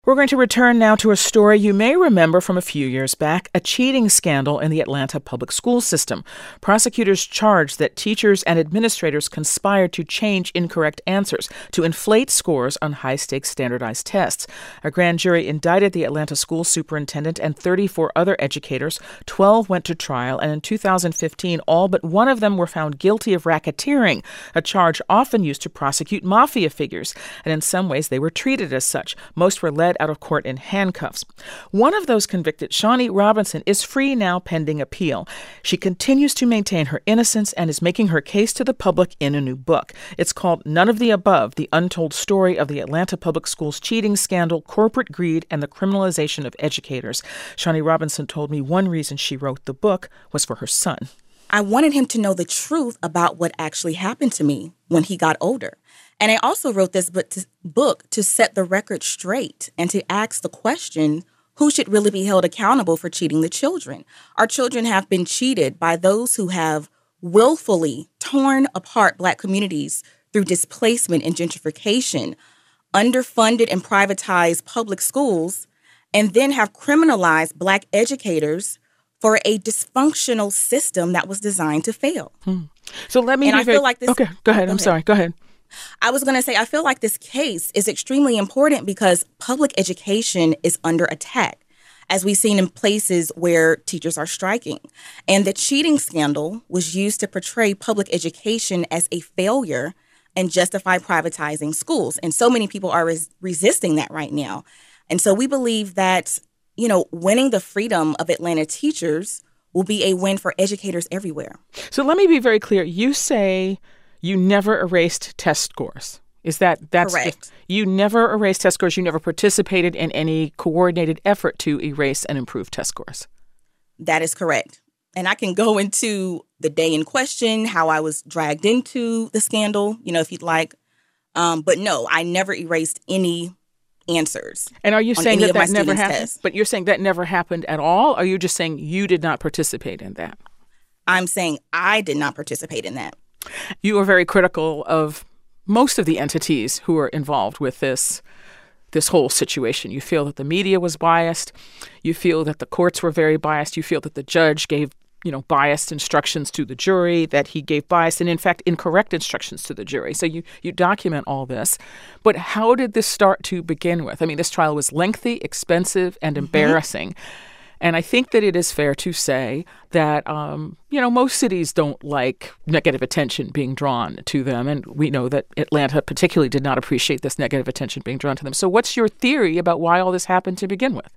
We're going to return now to a story you may remember from a few years back, a cheating scandal in the Atlanta public school system. Prosecutors charged that teachers and administrators conspired to change incorrect answers to inflate scores on high-stakes standardized tests. A grand jury indicted the Atlanta school superintendent and 34 other educators. 12 went to trial, and in 2015, all but one of them were found guilty of racketeering, a charge often used to prosecute mafia figures. And in some ways, they were treated as such. Most were led out of court in handcuffs. One of those convicted, Shani Robinson, is free now pending appeal. She continues to maintain her innocence and is making her case to the public in a new book. It's called None of the Above, The Untold Story of the Atlanta Public Schools Cheating Scandal, Corporate Greed, and the Criminalization of Educators. Shani Robinson told me one reason she wrote the book was for her son. I wanted him to know the truth about what actually happened to me when he got older. And I also wrote this book to set the record straight and to ask the question, who should really be held accountable for cheating the children? Our children have been cheated by those who have willfully torn apart Black communities through displacement and gentrification, underfunded and privatized public schools, and then have criminalized Black educators for a dysfunctional system that was designed to fail. So let me... And I feel like this... Okay, go ahead. I'm sorry. Go ahead. I was going to say, I feel like this case is extremely important because public education is under attack, as we've seen in places where teachers are striking. And the cheating scandal was used to portray public education as a failure and justify privatizing schools. And so many people are resisting that right now. And so we believe that, winning the freedom of Atlanta teachers will be a win for educators everywhere. So let me be very clear. You say you never erased test scores. That's correct? You never erased test scores. You never participated in any coordinated effort to erase and improve test scores. That is correct. And I can go into the day in question, how I was dragged into the scandal, if you'd like. But no, I never erased any answers. And are you saying that never happened? Tests. But you're saying that never happened at all? Or are you just saying you did not participate in that? I'm saying I did not participate in that. You are very critical of most of the entities who are involved with this whole situation. You feel that the media was biased. You feel that the courts were very biased. You feel that the judge gave, biased instructions to the jury, that he gave biased and, in fact, incorrect instructions to the jury. So you document all this. But how did this start to begin with? I mean, this trial was lengthy, expensive, and embarrassing. And I think that it is fair to say that, most cities don't like negative attention being drawn to them. And we know that Atlanta particularly did not appreciate this negative attention being drawn to them. So what's your theory about why all this happened to begin with?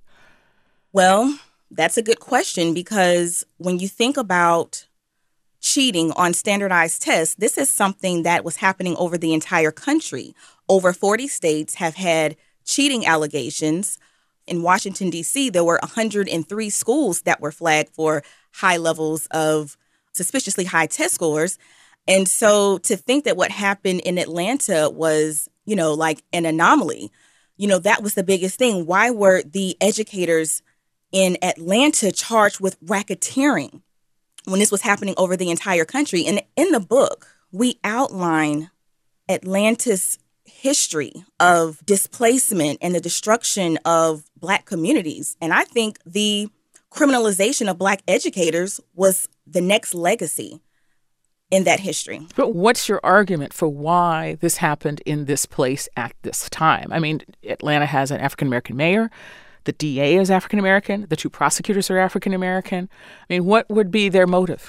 Well, that's a good question, because when you think about cheating on standardized tests, this is something that was happening over the entire country. Over 40 states have had cheating allegations. In Washington, D.C., there were 103 schools that were flagged for high levels of suspiciously high test scores. And so to think that what happened in Atlanta was, like an anomaly, that was the biggest thing. Why were the educators in Atlanta charged with racketeering when this was happening over the entire country? And in the book, we outline Atlanta's history of displacement and the destruction of Black communities. And I think the criminalization of Black educators was the next legacy in that history. But what's your argument for why this happened in this place at this time? I mean, Atlanta has an African-American mayor. The DA is African-American. The two prosecutors are African-American. I mean, what would be their motive?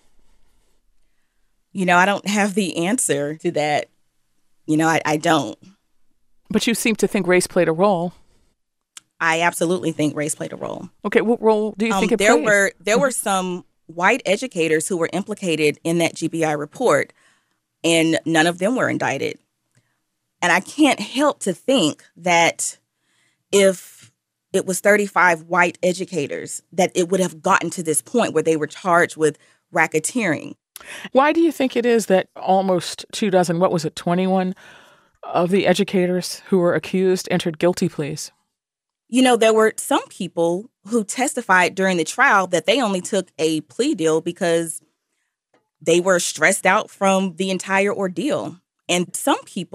I don't have the answer to that. I don't. But you seem to think race played a role. I absolutely think race played a role. Okay, what role do you think it played? There were some white educators who were implicated in that GBI report, and none of them were indicted. And I can't help to think that if it was 35 white educators, that it would have gotten to this point where they were charged with racketeering. Why do you think it is that almost 21 of the educators who were accused entered guilty pleas? There were some people who testified during the trial that they only took a plea deal because they were stressed out from the entire ordeal. And some people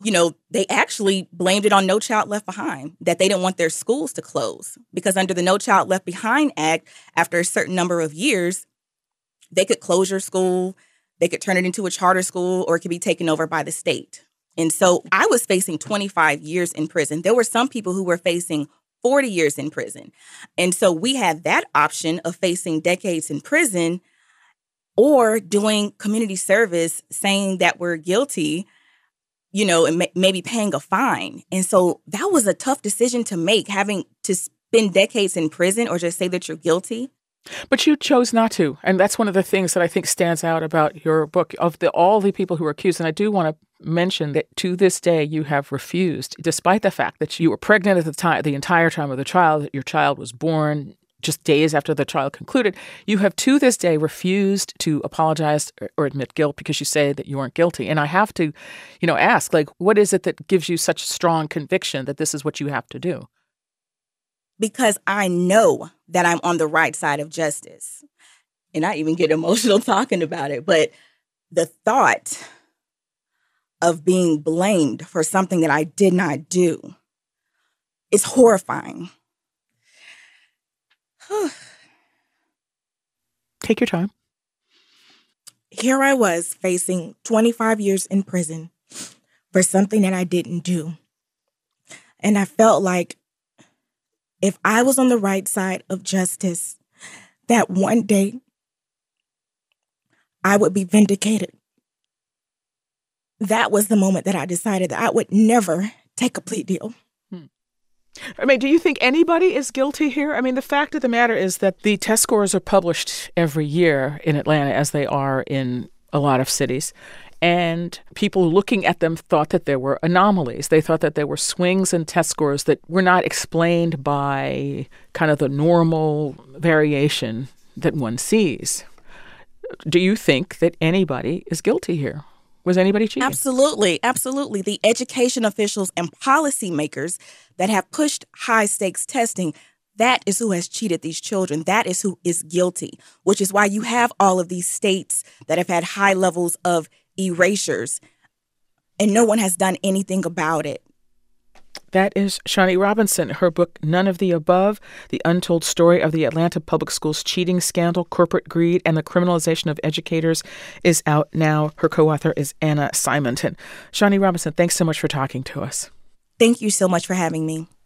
They actually blamed it on No Child Left Behind, that they didn't want their schools to close. Because under the No Child Left Behind Act, after a certain number of years, they could close your school, they could turn it into a charter school, or it could be taken over by the state. And so I was facing 25 years in prison. There were some people who were facing 40 years in prison. And so we had that option of facing decades in prison or doing community service, saying that we're guilty, and maybe paying a fine. And so that was a tough decision to make, having to spend decades in prison or just say that you're guilty. But you chose not to. And that's one of the things that I think stands out about your book. Of all the people who were accused, and I do want to mention that to this day you have refused, despite the fact that you were pregnant at the entire time of the trial, that your child was born just days after the trial concluded, you have to this day refused to apologize or admit guilt because you say that you weren't guilty. And I have to, ask, what is it that gives you such strong conviction that this is what you have to do? Because I know that I'm on the right side of justice. And I even get emotional talking about it. But the thought of being blamed for something that I did not do is horrifying. Take your time. Here I was facing 25 years in prison for something that I didn't do. And I felt like if I was on the right side of justice, that one day I would be vindicated. That was the moment that I decided that I would never take a plea deal. Do you think anybody is guilty here? The fact of the matter is that the test scores are published every year in Atlanta, as they are in a lot of cities. And people looking at them thought that there were anomalies. They thought that there were swings in test scores that were not explained by kind of the normal variation that one sees. Do you think that anybody is guilty here? Was anybody cheating? Absolutely. Absolutely. The education officials and policymakers that have pushed high-stakes testing, that is who has cheated these children. That is who is guilty, which is why you have all of these states that have had high levels of erasures, and no one has done anything about it. That is Shani Robinson. Her book, None of the Above, The Untold Story of the Atlanta Public Schools Cheating Scandal, Corporate Greed, and the Criminalization of Educators, is out now. Her co-author is Anna Simonton. Shani Robinson, thanks so much for talking to us. Thank you so much for having me.